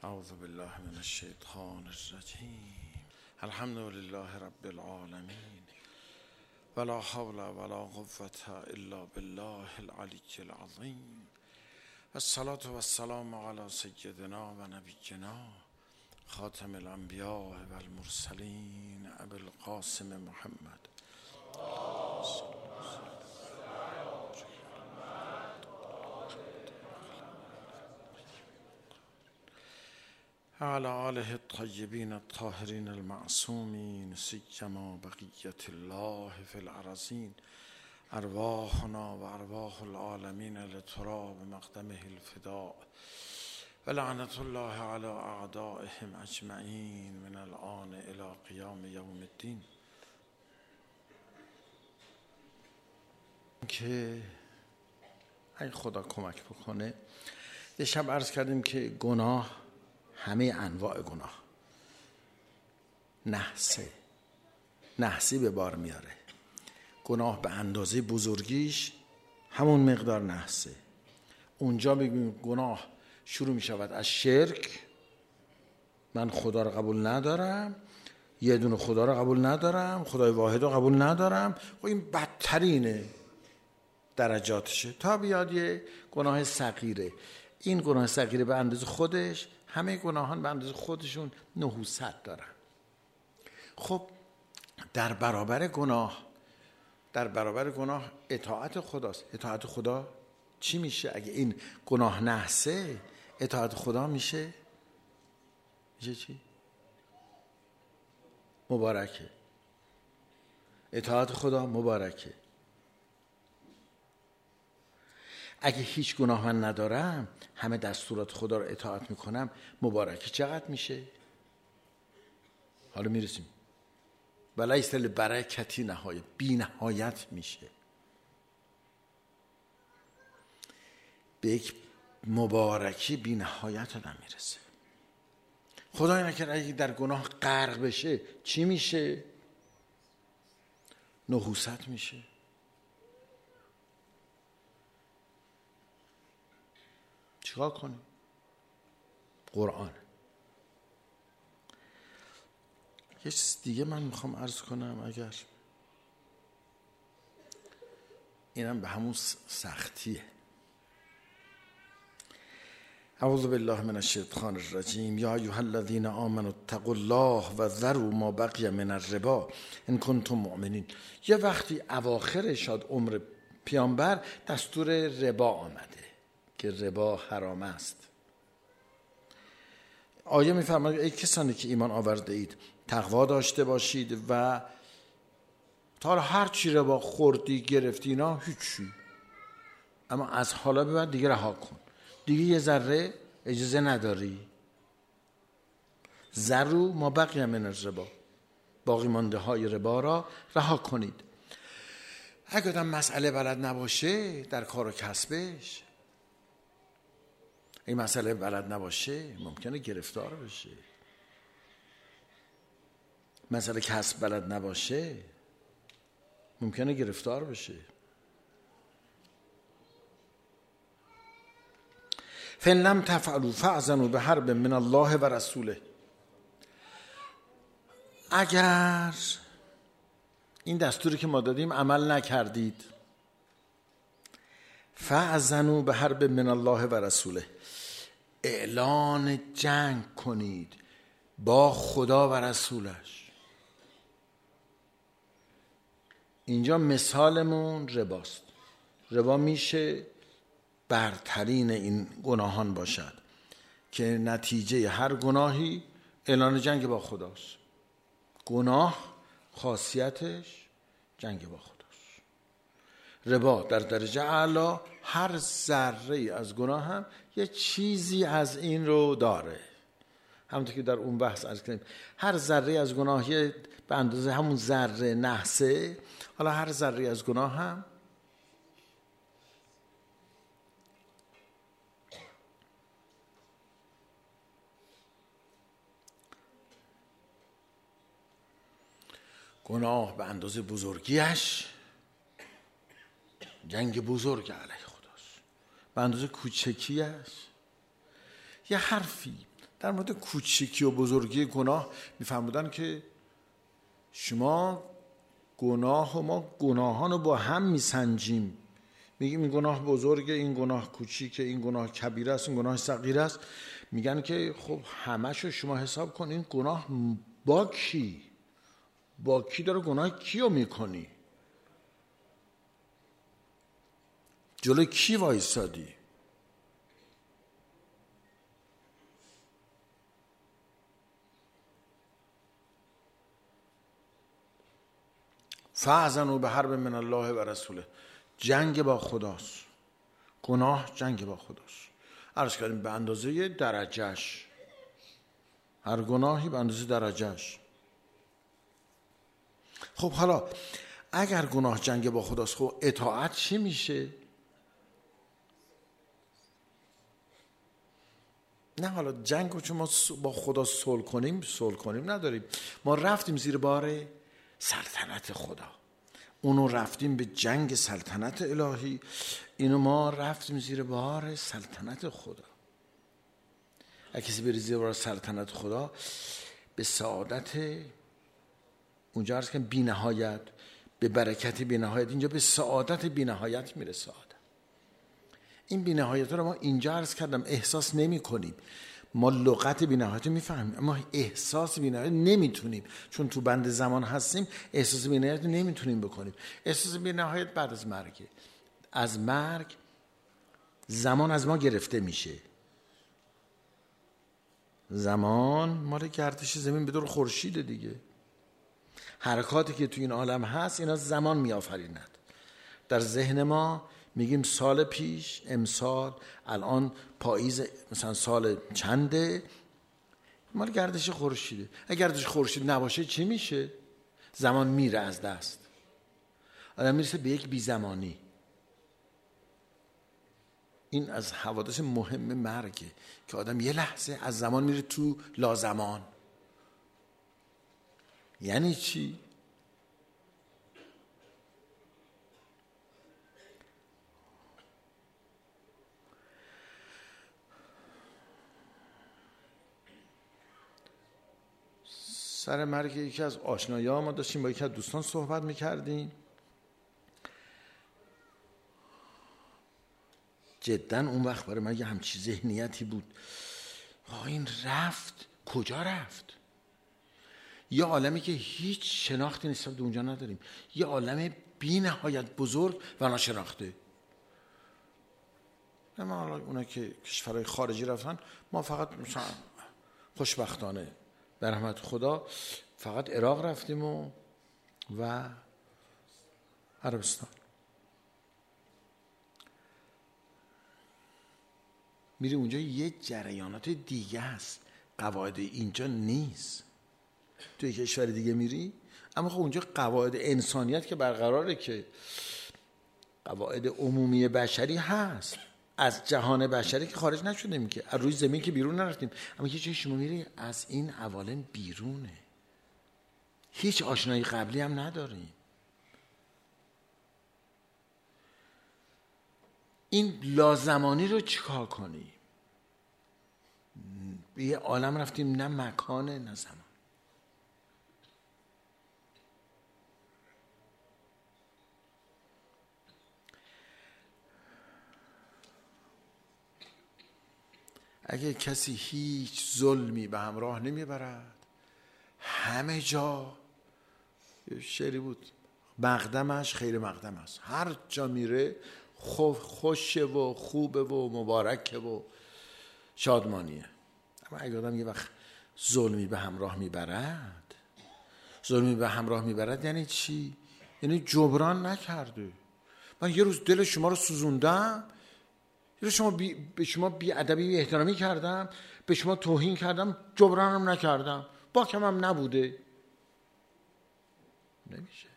اعوذ بالله من الشیطان الرجیم. الحمد لله رب العالمین ولا حول ولا قوة الا بالله العلی العظیم. الصلاة والسلام علی سیدنا و نبینا خاتم الانبیاء و المرسلین ابی القاسم محمد وعلى آله الطیبین الطاهرین المعصومین سیما بقیة الله فی الارضین. ارواحنا و ارواح العالمین لتراب مقدمه الفداء و لعنت الله علی اعدائهم اجمعین من الآن الی قیام یوم الدین. که ای خدا کمک بکنه. یه شب عرض کردیم که گناه، همه انواع گناه نحسی به بار میاره. گناه به اندازه بزرگیش همون مقدار نحسه. اونجا میگیم گناه شروع میشود از شرک، من خدا رو قبول ندارم، یه دونه خدا رو قبول ندارم، خدای واحد رو قبول ندارم، و این بدترین درجاتشه تا بیاد یه گناه صغیره. این گناه صغیره به اندازه خودش، همه گناهان به اندازه خودشون نحوست دارن. خب در برابر گناه اطاعت خداست. اطاعت خدا چی میشه؟ اگه این گناه نحسه، اطاعت خدا میشه چی؟ مبارکه. اطاعت خدا مبارکه. اگه هیچ گناه من ندارم، همه دستورات خدا رو اطاعت میکنم، مبارکه چقدر میشه؟ حالا میرسیم. ولیس للبرکتی نهایه، بی نهایت میشه. به یک مبارکی بی نهایت آدم میرسه. خدای نکرد اگه در گناه غرق بشه چی میشه؟ نحوست میشه. چیکار کنیم؟ قرآن. یه چیز دیگه من میخوام عرض کنم، اگر اینم به همون سختیه. اعوذ بالله من الشیطان الرجیم. یا ایها الذین آمنوا اتقوا الله و ذروا ما بقی من الربا ان کنتم مؤمنین. یه وقتی اواخر شاد عمر پیامبر دستور ربا آمده که ربا حرام است. آیه می‌فرماید ای کسانی که ایمان آورده اید تقوا داشته باشید و تا هر چی ربا خوردی گرفتی اینا هیچی، اما از حالا به بعد دیگه رها کن، دیگه یه ذره اجازه نداری. ذرو ما بقی من الربا، باقی مانده های ربا را رها کنید. اگه آدم مسئله بلد نباشه در کار و کسبش، این مسئله بلد نباشه ممکنه گرفتار بشه. مسئله کسب بلد نباشه ممکنه گرفتار بشه. فإن لم تفعلوا فأذنوا بحرب من الله و رسوله. اگر این دستوری که ما دادیم عمل نکردید، فأذنوا بحرب من الله و رسوله، اعلان جنگ کنید با خدا و رسولش. اینجا مثالمون رباست. ربا میشه برترین این گناهان باشد که نتیجه هر گناهی اعلان جنگ با خداست. گناه خاصیتش جنگ با خداست. ربا در درجه اعلا، هر ذره از گناه هم یه چیزی از این رو داره. همونطور که در اون بحث عرض کردیم، هر ذره از گناه به اندازه همون ذره نحسه. حالا هر ذره از گناه هم گناه به اندازه بزرگیش جنگ بزرگ علیه خداست. به اندازه کوچکیش یه حرفی در مورد کوچکی و بزرگی گناه میفرمودن که شما گناه و ما گناهان رو با هم میسنجیم، میگیم این گناه بزرگه، این گناه کوچیکه، این گناه کبیره است، این گناه صغیر است. میگن که خب همشو شما حساب کن، این گناه با کی داره گناه کیو میکنی؟ جلوی کی وایسادی؟ فاذنوا بحرب من الله و رسوله. جنگ با خداست. گناه جنگ با خداست. عرض کردیم به اندازه درجهش، هر گناهی به اندازه درجهش. خب حالا اگر گناه جنگ با خداست، خب اطاعت چی میشه؟ نه حالا جنگو چون ما با خدا صلح کنیم نداریم. ما رفتیم زیر بار سلطنت خدا، اونو رفتیم به جنگ سلطنت الهی، اینو ما رفتیم زیر بار سلطنت خدا. اگه کسی بری زیر بار سلطنت خدا به سعادت اونجا عرض کنم بی نهایت، به برکت بی نهایت، اینجا به سعادت بی نهایت میرسه آدم. این بی نهایت رو ما اینجا عرض کردم احساس نمی کنیم. ما لغت بی نهایت میفهمیم اما احساس بی نهایت نمیتونیم، چون تو بند زمان هستیم احساس بی نهایت نمیتونیم بکنیم. احساس بی نهایت بعد از مرگه. از مرگ زمان از ما گرفته میشه. زمان مال گردش زمین به دور خورشید دیگه. حرکاتی که تو این عالم هست اینا زمان میآفریند. در ذهن ما میگیم سال پیش، امسال، الان پاییز، مثلا سال چنده، مال گردش خورشیده. اگر گردش خورشید نباشه چی میشه؟ زمان میره از دست، آدم میرسه به یک بیزمانی. این از حوادث مهم مرگه که آدم یه لحظه از زمان میره تو لازمان. یعنی چی؟ سر مرگ یکی از آشنایان ما داشتیم، با یکی از دوستان صحبت میکردیم. جدا اون وقت برای من یه همچی ذهنیتی بود، این رفت کجا رفت؟ یه عالمی که هیچ شناختی نسبت به اونجا نداریم، یه عالم بی نهایت بزرگ و ناشناخته. ما حالا اونا که کشورهای خارجی رفتن، ما فقط مثلا خوشبختانه به رحمت خدا فقط عراق رفتیم و عربستان. میری اونجا یه جریانات دیگه است، قواعد اینجا نیست. توی کشور دیگه میری اما خب اونجا قواعد انسانیت که برقراره، که قواعد عمومی بشری هست، از جهان بشری که خارج نشدیم، که از روی زمین که بیرون نرفتیم، اما یه جایی شما میری از این عوالم بیرونه، هیچ آشنایی قبلی هم نداریم. این لازمانی رو چیکار کنیم؟ به یه عالم رفتیم نه مکانه نه زمان. اگه کسی هیچ ظلمی به همراه نمیبرد، همه جا، شعری بود، مقدمش خیر مقدم است، هر جا میره خوشه و خوبه و مبارکه و شادمانیه. اما اگه آدم یه وقت ظلمی به همراه میبرد، یعنی چی؟ یعنی جبران نکرده. من یه روز دل شما رو سوزوندم، یه روز به شما بی ادبی بی احترامی کردم، به شما توهین کردم، جبرانم نکردم، با کمم نبوده. نمیشه.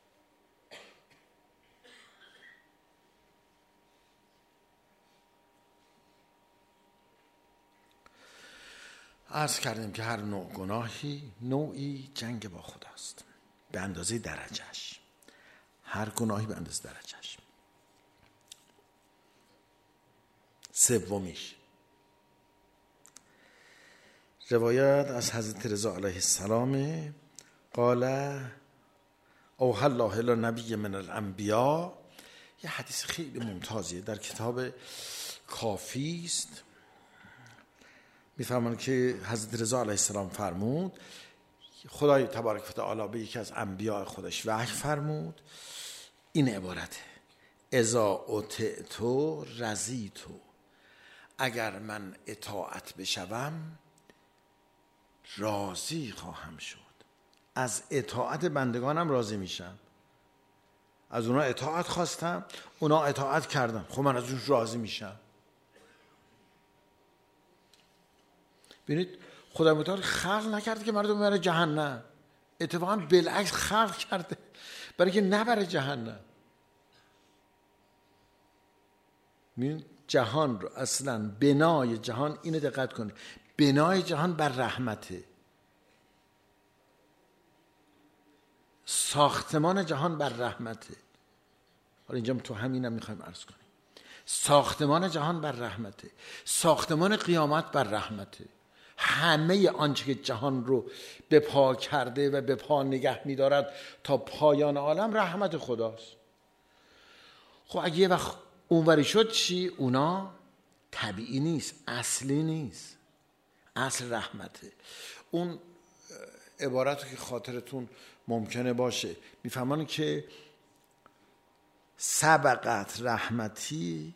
عرض کردیم که هر نوع گناهی نوعی جنگ با خداست، به اندازه درجهش. هر گناهی به اندازه درجهش. سومیش، روایت از حضرت رضا علیه السلام قال اوحی الله الی نبی من الانبیاء. یه حدیث خیلی ممتازیه، در کتاب کافی است. میفهمن که حضرت رضا علیه السلام فرمود خدای تبارک و تعالی به یکی از انبیاء خودش وحی فرمود، این عبارته: اذا اطعتو رضیتو. اگر من اطاعت بشوم راضی خواهم شد. از اطاعت بندگانم راضی میشم. از اونا اطاعت خواستم، اونا اطاعت کردن، خب من از اون راضی میشم. ببینید خدا متعال خلق نکرده که مردم ببره جهنم، اتفاقا بالعکس خلق کرده برای که نبره جهنم. ببین جهان رو اصلا بنای جهان، اینو دقت کنید، بنای جهان بر رحمته، ساختمان جهان بر رحمته. حالا اینجا تو همینم میخوایم عرض کنیم، ساختمان جهان بر رحمته، ساختمان قیامت بر رحمته. همه آنچه که جهان رو به پا کرده و به پا نگه می‌دارد تا پایان عالم رحمت خداست. خب اگه یه وقت اونوری شد چی؟ اونا طبیعی نیست، اصلی نیست، اصل رحمته. اون عبارت که خاطرتون ممکنه باشه، میفهمان که سبقت رحمتی،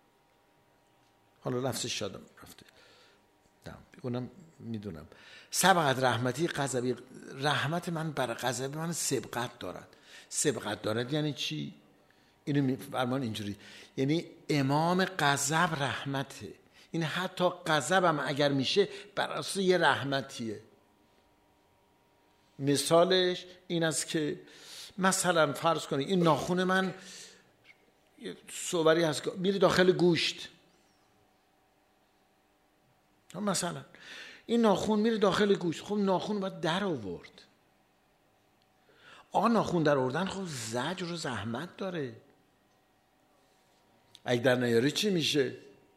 حالا لفظش یادم رفته، اونم میدونم، سبقت رحمتی غضبی، رحمت من بر غضب من سبقت دارد. سبقت دارد یعنی چی؟ اینو میفرمان اینجوری، یعنی امام غضب رحمته. این حتی غضبم اگر میشه بر اساس یه رحمتیه. مثالش این است که مثلا فرض کنید این ناخن من صوبری هست میره داخل گوشت، مثلا این ناخن میره داخل گوشت، خب ناخن باید در آورد. ناخن در آوردن خب زجر و زحمت داره، اگه در نیاری چی میشه؟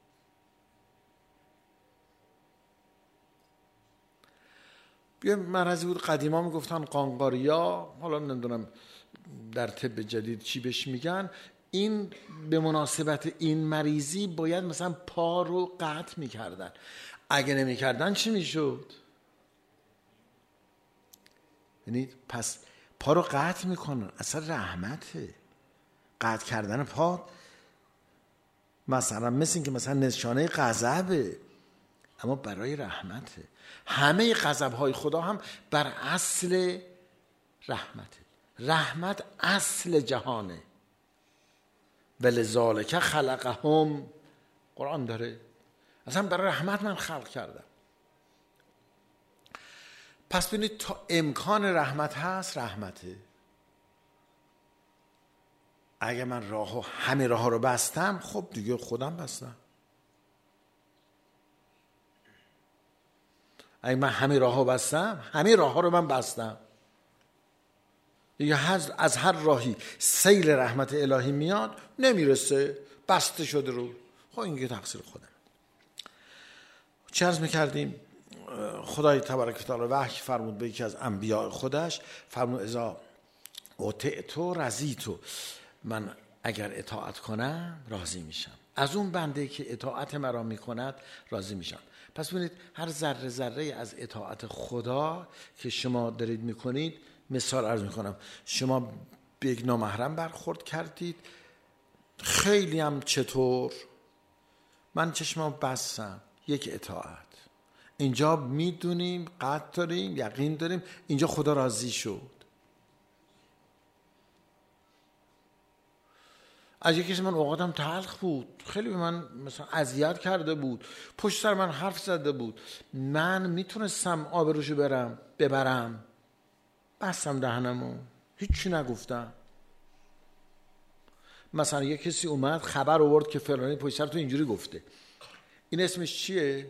یه مرضی بود قدیما میگفتن قانقاریا، حالا نمیدونم در طب جدید چی بهش میگن. این به مناسبت این مریضی باید مثلا پا رو قطع میکردن، اگه نمیکردن چی میشد؟ یعنی پس پا رو قطع میکنن، اصلا رحمته قطع کردن پا. مثلا مثل این که مثلا نشانه غضبه، اما برای رحمته. همه غضب‌های خدا هم بر اصل رحمته. رحمت اصل جهانه. ولذالک خلقهم، قرآن داره، اصلا برای رحمت من خلق کردم. پس ببینید تا امکان رحمت هست رحمته. اگه من همه راه ها رو بستم، خب دیگه خودم بستم. اگه من همه راه ها بستم، همه راه ها رو من بستم دیگه، از هر راهی سیل رحمت الهی میاد نمیرسه، بسته شده رو. خب این که تقصیر خودم. چه عرض میکردیم؟ خدای تبارک و تعالی وحی فرمود به یکی از انبیاء خودش، فرمود اذا اطعتو رضیتو. من اگر اطاعت کنم راضی میشم، از اون بنده که اطاعت مرا میکند راضی میشم. پس ببینید هر ذره ذره از اطاعت خدا که شما دارید میکنید، مثال عرض میکنم، شما به یک نامحرم برخورد کردید، خیلی هم چطور، من چشمم بستم، یک اطاعت. اینجا میدونیم، قطع داریم، یقین داریم اینجا خدا راضی شد. از یکی من اوقاتم تلخ بود، خیلی به من مثلا اذیت کرده بود، پشت سر من حرف زده بود، من میتونستم آبروشو ببرم، بستم دهنمو، هیچی نگفتم. مثلا یه کسی اومد خبر آورد که فلانی پشت سر تو اینجوری گفته، این اسمش چیه؟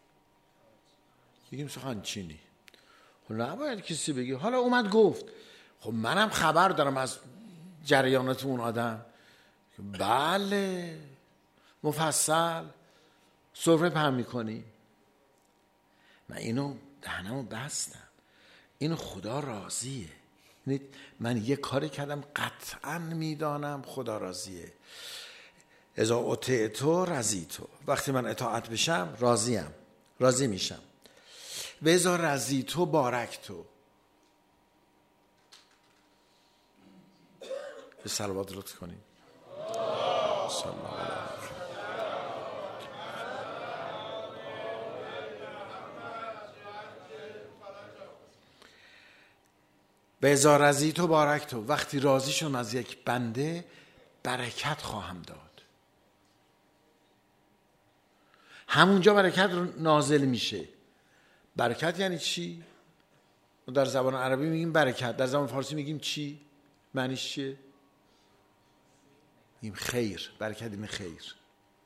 بگیم سخن چینی. خب نباید کسی بگی، حالا اومد گفت، خب منم خبر دارم از جریانات اون آدم، بله مفصل سفره پهن میکنیم. من اینو دهنمو بستم، اینو خدا راضیه. من یه کاری کردم قطعا میدانم خدا راضیه. اذا اطعت رضیت، وقتی من اطاعت بشم راضیم، راضی میشم. و اذا رضیت بارکت. به صلوات لطف کنید. صلی الله علیه و اذا رضیت بارکت، وقتی راضی شدم از یک بنده برکت خواهم داد. همونجا برکت نازل میشه. برکت یعنی چی؟ در زبان عربی میگیم برکت، در زبان فارسی میگیم چی؟ معنیش چیه؟ میگیم خیر. برکت این خیر.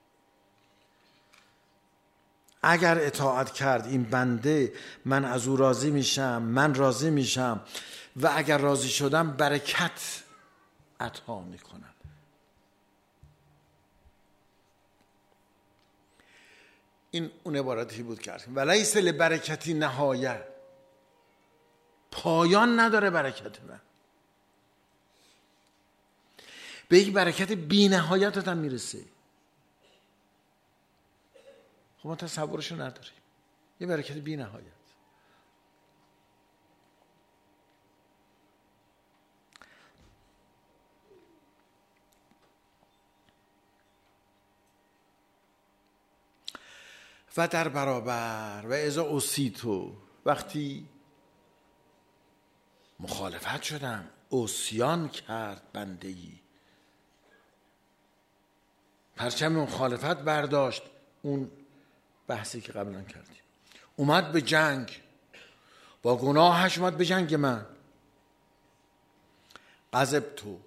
اگر اطاعت کرد این بنده من از او راضی میشم، من راضی میشم و اگر راضی شدم برکت عطا میکنم. این اون عبارتی بود که ولیس لبرکتی نهایه، پایان نداره برکت من. به یک برکت بی نهایت آدم میرسه. خب ما تصورشو نداریم. یه برکت بی نهایت. و در برابر و اذا اوصیتو، وقتی مخالفت شدم، عصیان کرد بندگی، پرچم مخالفت برداشت، اون بحثی که قبلا کردیم، اومد به جنگ، با گناهش اومد به جنگ من، غضبتو،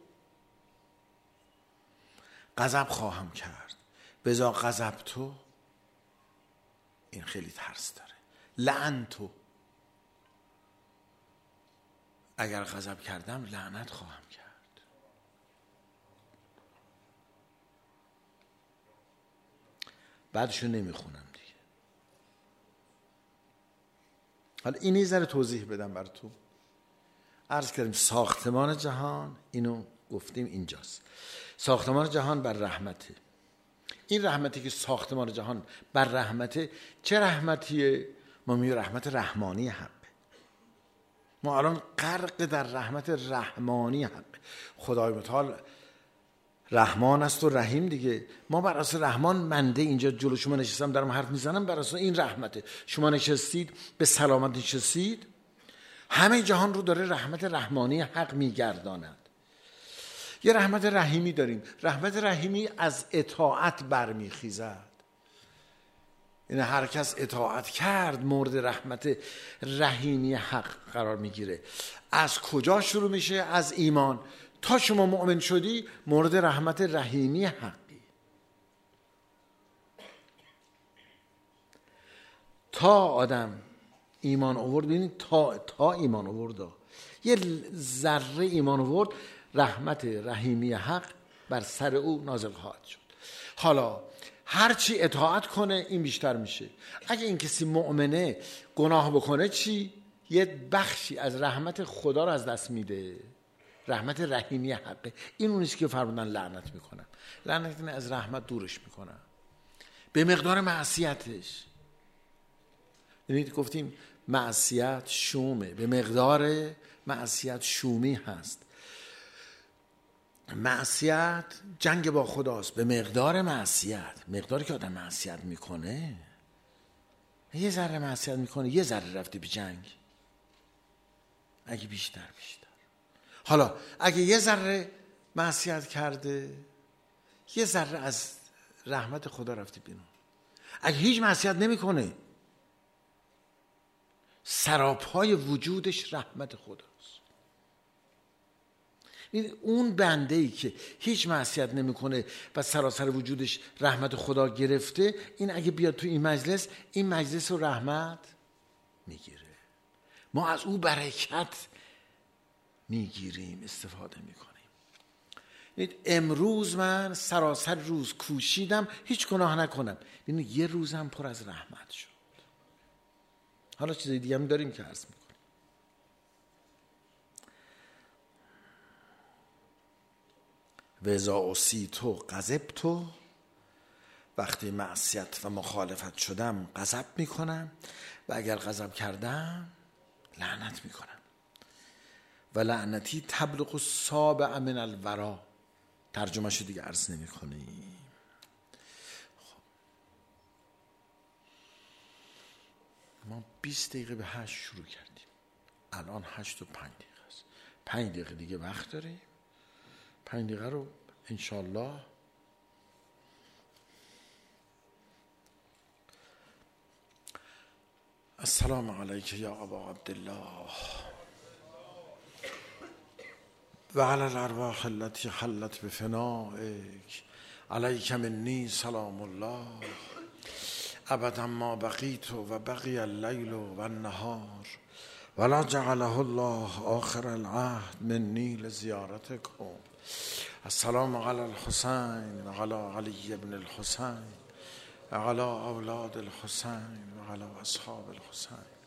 غضب خواهم کرد. بذا غضبتو، این خیلی ترس داره. لعنتو، اگر غضب کردم لعنت خواهم کرد. بعدشو نمیخونم دیگه. حالا این یه ذره توضیح بدم براتون. عرض کردیم ساختمان جهان، اینو گفتیم اینجاست، ساختمان جهان بر رحمته. این رحمتی که ساختمان جهان بر رحمته، چه رحمتیه؟ ما میگیم رحمت رحمانی حق. ما الان غرق در رحمت رحمانی حق. خدای متعال رحمان است و رحیم دیگه. ما بر اساس رحمان، منده اینجا جلو شما نشستم دارم حرف میزنم، بر اساس این رحمته. شما نشستید به سلامت نشستید، همه جهان رو داره رحمت رحمانی حق میگرداند. یه رحمت رحیمی داریم. رحمت رحیمی از اطاعت برمیخیزد. این هر کس اطاعت کرد مورد رحمت رحیمی حق قرار میگیره. از کجا شروع میشه؟ از ایمان. تا شما مؤمن شدی مورد رحمت رحیمی حقی. تا آدم ایمان آورد، ببینید تا ایمان آورد، یه ذره ایمان آورد، رحمت رحیمی حق بر سر او نازل خواهد شد. حالا هرچی اطاعت کنه این بیشتر میشه. اگه این کسی مؤمنه گناه بکنه چی؟ یه بخشی از رحمت خدا رو از دست میده. رحمت رحیمی حقه. این اونیست که فرمودن لعنت میکنم. لعنت اینه از رحمت دورش میکنم به مقدار معصیتش. یعنی گفتیم معصیت شومه، به مقدار معصیت شومی هست. معصیت جنگ با خداست. به مقدار معصیت، مقداری که آدم معصیت میکنه، یه ذره معصیت میکنه یه ذره رفته به جنگ. اگه بیشتر. حالا اگه یه ذره معصیت کرده، یه ذره از رحمت خدا رفته بیرون. اگه هیچ معصیت نمیکنه، سراپای وجودش رحمت خداست. اون بنده ای که هیچ معصیت نمیکنه و سراسر وجودش رحمت خدا گرفته، این اگه بیاد تو این مجلس رو رحمت میگیره. ما از او برکت میگیریم، استفاده میکنیم. امروز من سراسر روز کوشیدم هیچ گناه نکنم، یه روزم پر از رحمت شد. حالا چیزای دیگه هم داریم که عرض میکنیم. و اذا عصیت غضبت، وقتی معصیت و مخالفت شدم غضب میکنم و اگر غضب کردم لعنت میکنم. و لعنتی تبلغ السابع من الورا. ترجمه شو دیگه عرض نمی کنیم. ما 20 دقیقه به 8 شروع کردیم، الان 8 و 5 دقیقه است. 5 دقیقه دیگه وقت داریم. 5 دقیقه رو انشالله السلام علیک یا ابا عبدالله و علی الارواح التي حلت بفنائک، علیک منی سلام الله ابدا ما بقیت و بقی اللیل و النهار ولا جعله الله آخر العهد منی لزیارتکم. السلام علی الحسین و علی علی بن الحسین و علی اولاد الحسین و علی اصحاب الحسین.